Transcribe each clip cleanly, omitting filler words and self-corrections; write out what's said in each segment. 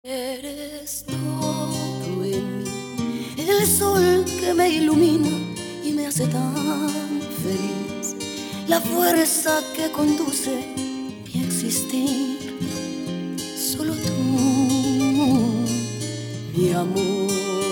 Eres todo en mí, el sol que me ilumina y me hace tan feliz, la fuerza que conduce mi existir. Solo tú, mi amor.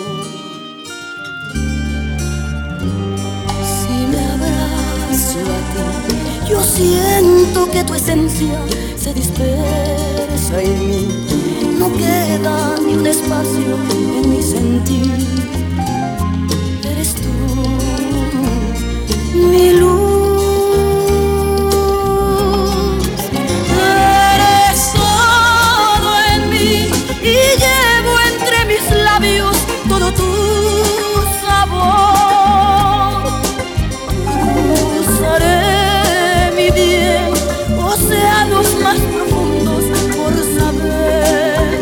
Si me abrazo a ti, yo siento que tu esencia se dispersa en mí. No queda ni un espacio en mi sentir. Eres tú, mi luz. Eres todo en mí y llevo entre mis labios todo tu sabor. Cruzaré mi bien océanos más profundos por saber.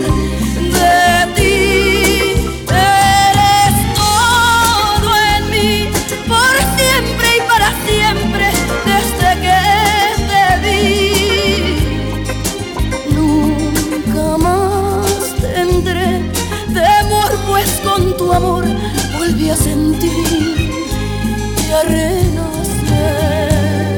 Pues con tu amor volví a sentir y a renacer.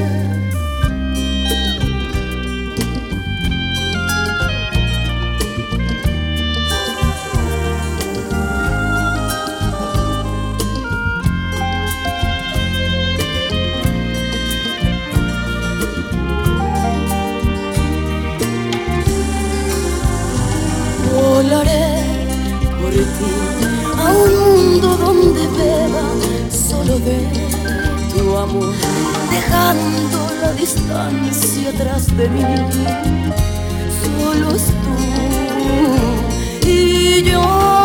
Volaré por ti a un mundo donde beba solo de tu amor, dejando la distancia atrás de mí. Solo es tú y yo.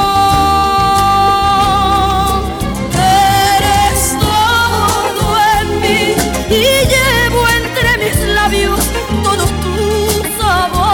Eres todo en mí y llevo entre mis labios todo tu sabor.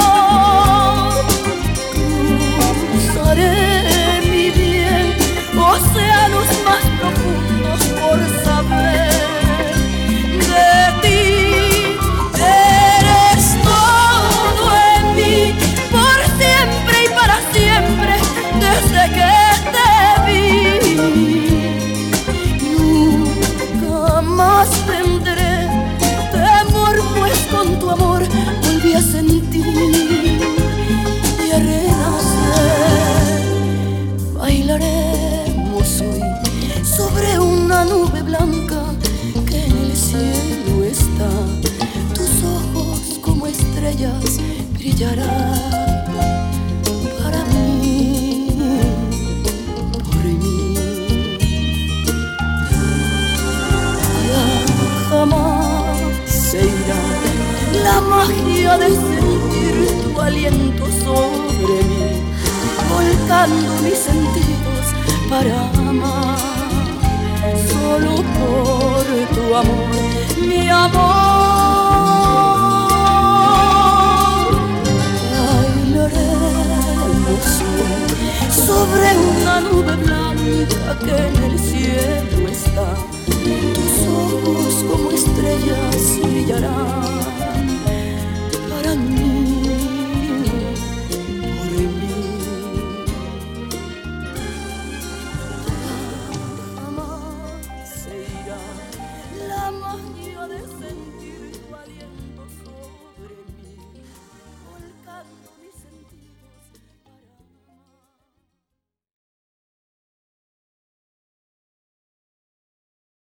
Cruzaré mi bien océanos más profundos por saber de ti. Eres todo en mí, por siempre y para siempre, desde que te vi. Nunca más tendré temor, pues con tu amor volví a sentir y a renacer. Bailaremos hoy sobre una nube blanca que en el cielo está. Tus ojos como estrellas brillarán para mí, por mí. Ya jamás se irá la magia de sentir tu aliento sobre mí, volcando mis sentidos para amar. Solo por tu amor, mi amor. Bailaremos hoy sobre una nube blanca que en el cielo está. Tus ojos como estrellas brillarán